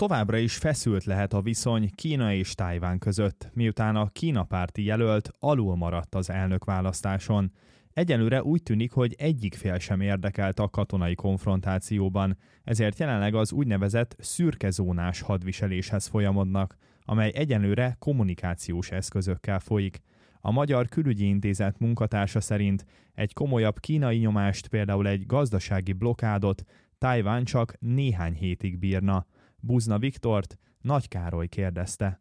továbbra is feszült lehet a viszony Kína és Tajvan között, miután a Kína párti jelölt alul maradt az elnökválasztáson. Egyelőre úgy tűnik, hogy egyik fél sem érdekelt a katonai konfrontációban, ezért jelenleg az úgynevezett szürkezónás hadviseléshez folyamodnak, amely egyelőre kommunikációs eszközökkel folyik. A Magyar Külügyi Intézet munkatársa szerint egy komolyabb kínai nyomást, például egy gazdasági blokádot Tajvan csak néhány hétig bírna. Buzna Viktort Nagy Károly kérdezte.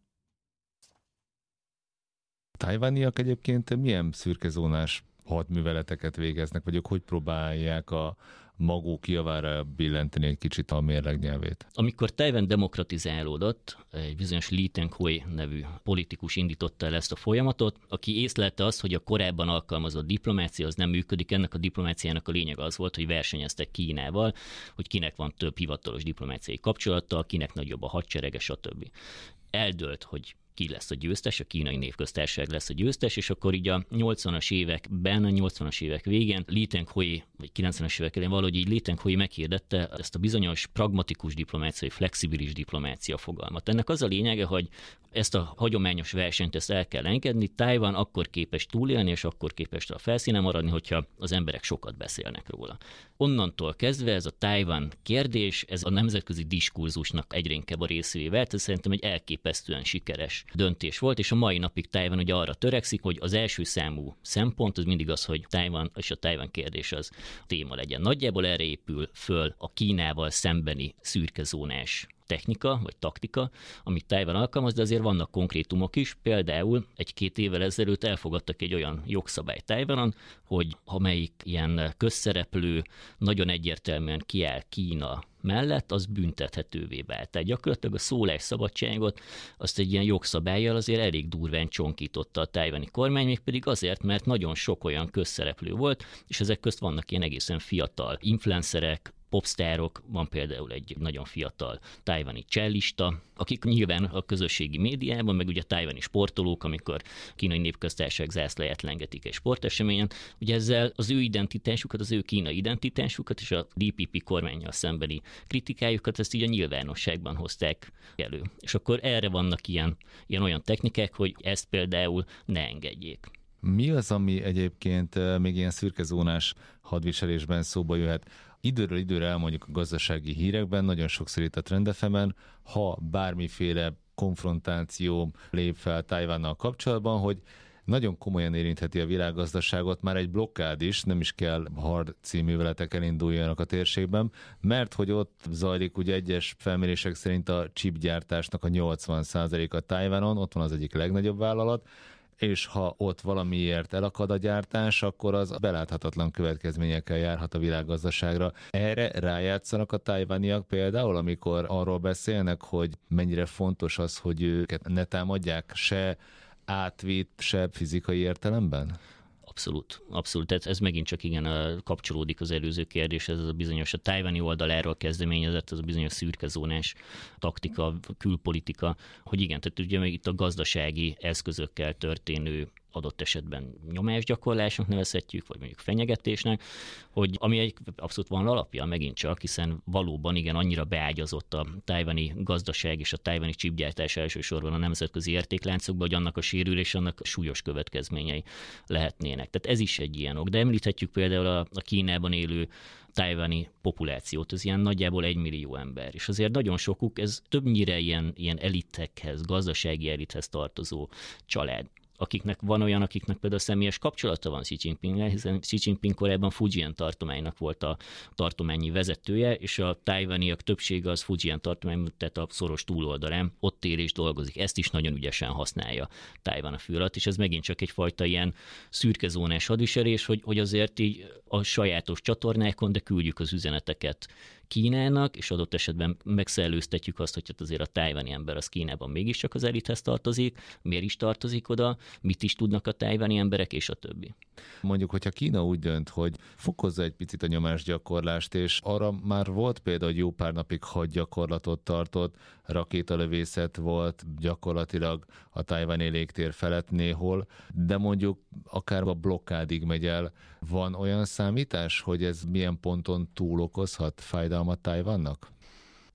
Tajvaniak egyébként milyen szürkezónás hadműveleteket végeznek, vagy ők hogy próbálják a maguk javára billenteni egy kicsit a mérlegnyelvét? Amikor Tajvan demokratizálódott, egy bizonyos Lee Teng-hui nevű politikus indította el ezt a folyamatot, aki észlelte azt, hogy a korábban alkalmazott diplomácia az nem működik. Ennek a diplomáciának a lényeg az volt, hogy versenyeztek Kínával, hogy kinek van több hivatalos diplomáciai kapcsolattal, kinek nagyobb a hadserege, stb. Eldőlt, hogy ki lesz a győztes, a Kínai Népköztársaság lesz a győztes, és akkor így a 80-as években, a 80-as évek végén Lee Teng-hui, vagy 90-es évek elején valahogy így Lee Teng-hui meghirdette ezt a bizonyos pragmatikus diplomácia, vagy flexibilis diplomácia fogalmat. Ennek az a lényege, hogy ezt a hagyományos versenyt ezt el kell engedni, Tajvan akkor képes túlélni, és akkor képes a felszínen maradni, hogyha az emberek sokat beszélnek róla. Onnantól kezdve ez a Tajvan kérdés, ez a nemzetközi diskurzusnak egyre inkább a részévé vált, ez szerintem egy elképesztően sikeres döntés volt, és a mai napig Tajvan ugye arra törekszik, hogy az első számú szempont az mindig az, hogy Tajvan és a Tajvan kérdés az téma legyen. Nagyjából erre épül föl a Kínával szembeni szürkezónás technika, vagy taktika, amit Tajvan alkalmaz, de azért vannak konkrétumok is. Például 1-2 évvel ezelőtt elfogadtak egy olyan jogszabályt Tajvanon, hogy ha melyik ilyen közszereplő nagyon egyértelműen kiáll Kína mellett, az büntethetővé vált. Tehát gyakorlatilag a szólásszabadságot azt egy ilyen jogszabállyal azért elég durván csonkította a tajvani kormány, mégpedig azért, mert nagyon sok olyan közszereplő volt, és ezek közt vannak ilyen egészen fiatal influencerek, popstárok, van például egy nagyon fiatal tajvani csellista, akik nyilván a közösségi médiában, meg ugye a tajvani sportolók, amikor Kínai Népköztársaság zászlaját lengetik egy sporteseményen, ugye ezzel az ő identitásukat, az ő kínai identitásukat és a DPP kormánnyal szembeni kritikájukat, ezt így a nyilvánosságban hozták elő. És akkor erre vannak ilyen olyan technikák, hogy ezt például ne engedjék. Mi az, ami egyébként még ilyen szürkezónás hadviselésben szóba jöhet? Időről időre elmondjuk a gazdasági hírekben, nagyon sokszor itt a Trend FM-en, ha bármiféle konfrontáció lép fel Tajvannal kapcsolatban, hogy nagyon komolyan érintheti a világgazdaságot, már egy blokkád is, nem is kell harci műveletek elinduljanak a térségben, mert hogy ott zajlik ugye egyes felmérések szerint a chipgyártásnak a 80%-a Tajvanon, ott van az egyik legnagyobb vállalat, és ha ott valamiért elakad a gyártás, akkor az beláthatatlan következményekkel járhat a világgazdaságra. Erre rájátszanak a tajvaniak például, amikor arról beszélnek, hogy mennyire fontos az, hogy őket ne támadják se átvitt, se fizikai értelemben? Abszolút. Tehát ez megint csak igen kapcsolódik az előző kérdéshez, ez a bizonyos a tajvani oldaláról kezdeményezett, ez a bizonyos szürkezónás taktika, külpolitika, hogy igen, tehát ugye itt a gazdasági eszközökkel történő adott esetben nyomásgyakorlásnak nevezhetjük, vagy mondjuk fenyegetésnek, hogy ami egy abszolút van alapja megint csak, hiszen valóban igen, annyira beágyazott a tajvani gazdaság és a tajvani chipgyártás elsősorban a nemzetközi értékláncokba, hogy annak a sérülés, annak súlyos következményei lehetnének. Tehát ez is egy ilyen ok. De említhetjük például a Kínában élő tajvani populációt, ez ilyen nagyjából 1 millió ember. És azért nagyon sokuk, ez többnyire ilyen elitekhez, gazdasági elithez tartozó család. Akiknek van olyan, akiknek például személyes kapcsolata van Xi Jinpinggel, hiszen Xi Jinping korábban Fujian tartománynak volt a tartományi vezetője, és a tajvaniak többsége az Fujian tartomány, tehát a szoros túloldalán ott él és dolgozik. Ezt is nagyon ügyesen használja Tajvan a fő alatt, és ez megint csak egyfajta ilyen szürkezónás hadviselés, hogy azért így a sajátos csatornákon, de küldjük az üzeneteket Kínának, és adott esetben megszellőztetjük azt, hogy azért a tajvani ember az Kínában mégiscsak az elithez tartozik, miért is tartozik oda, mit is tudnak a tajvani emberek, és a többi. Mondjuk, hogyha Kína úgy dönt, hogy fokozza egy picit a nyomásgyakorlást, és arra már volt például, hogy jó pár napig hadgyakorlatot tartott, rakétalövészet volt gyakorlatilag a tajvani légtér felett néhol, de mondjuk akár a blokkádig megy el. Van olyan számítás, hogy ez milyen ponton túl okozhat fájdalmat Tajvannak?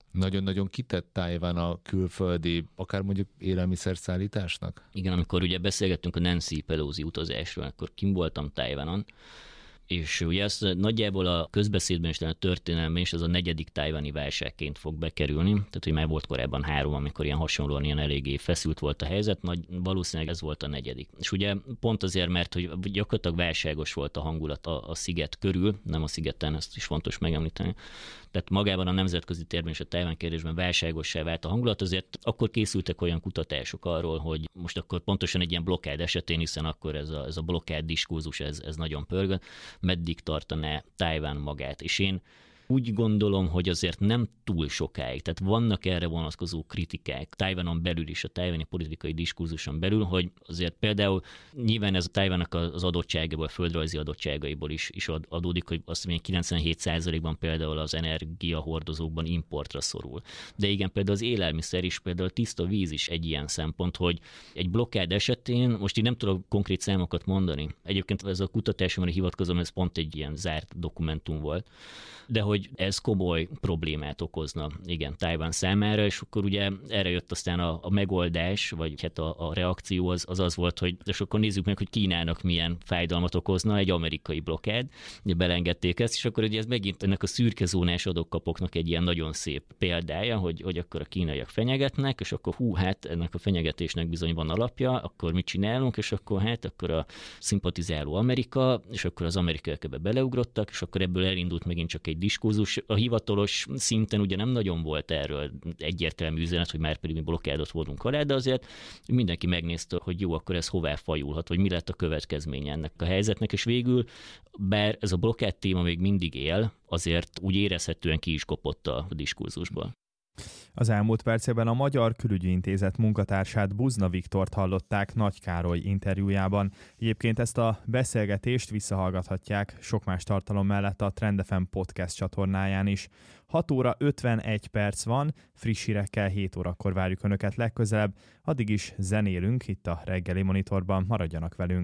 Nagyon-nagyon kitett Tajvan a külföldi, akár mondjuk élelmiszerszállításnak? Igen, amikor ugye beszélgettünk a Nancy Pelosi utazásról, akkor kim voltam Tajvanon, és ugye ez nagyjából a közbeszédben és a történelemben is ez a 4. tajvani válságként fog bekerülni, tehát hogy már volt korábban 3, amikor ilyen hasonlóan ilyen eléggé feszült volt a helyzet, valószínűleg ez volt a 4. És ugye pont azért, mert hogy gyakorlatilag válságos volt a hangulat a sziget körül, nem a szigeten, ezt is fontos megemlíteni. Tehát magában a nemzetközi térben és a Tajvan kérdésben válságossá vált a hangulat, azért akkor készültek olyan kutatások arról, hogy most akkor pontosan egy ilyen blokkád esetén, hiszen akkor ez a blokkád diskurzus, ez nagyon pörgött, meddig tartaná Tajvan magát. És én úgy gondolom, hogy azért nem túl sokáig. Tehát vannak erre vonatkozó kritikák Tajvanon belül is, a tajvani politikai diskurzuson belül, hogy azért például nyilván ez a Tajvannak az adottságából, a földrajzi adottságaiból is adódik, hogy azt mondja, 97%-ban például az energiahordozókban importra szorul. De igen, például az élelmiszer is, például a tiszta víz is egy ilyen szempont, hogy egy blokkád esetén, most így nem tudok konkrét számokat mondani. Egyébként ez a kutatásomra hivatkozom, ez pont egy ilyen zárt dokumentum volt, de hogy ez komoly problémát okozna, igen, Tajvan számára, és akkor ugye erre jött aztán a megoldás, vagy hát a reakció az volt, hogy és akkor nézzük meg, hogy Kínának milyen fájdalmat okozna egy amerikai blokkád, ugye belengedték ezt, és akkor ugye ez megint ennek a szürke zónás adok-kapoknak egy ilyen nagyon szép példája, hogy akkor a kínaiak fenyegetnek, és akkor hát ennek a fenyegetésnek bizony van alapja, akkor mit csinálunk, és akkor akkor a szimpatizáló Amerika, és akkor az amerikaiak ebbe beleugrottak, és akkor ebből elindult megint csak egy diskurzus. A hivatalos szinten ugye nem nagyon volt erről egyértelmű üzenet, hogy már pedig mi blokkádot voltunk alá, de azért mindenki megnézte, hogy jó, akkor ez hová fajulhat, vagy mi lett a következménye ennek a helyzetnek, és végül, bár ez a blokkád téma még mindig él, azért úgy érezhetően ki is kopott a diskurzusból. Az elmúlt percekben a Magyar Külügyi Intézet munkatársát, Buzna Viktort hallották Nagy Károly interjújában. Egyébként ezt a beszélgetést visszahallgathatják sok más tartalom mellett a Trend FM podcast csatornáján is. 6 óra 51 perc van, friss hírekkel 7 órakor várjuk Önöket legközelebb, addig is zenélünk itt a reggeli monitorban, maradjanak velünk.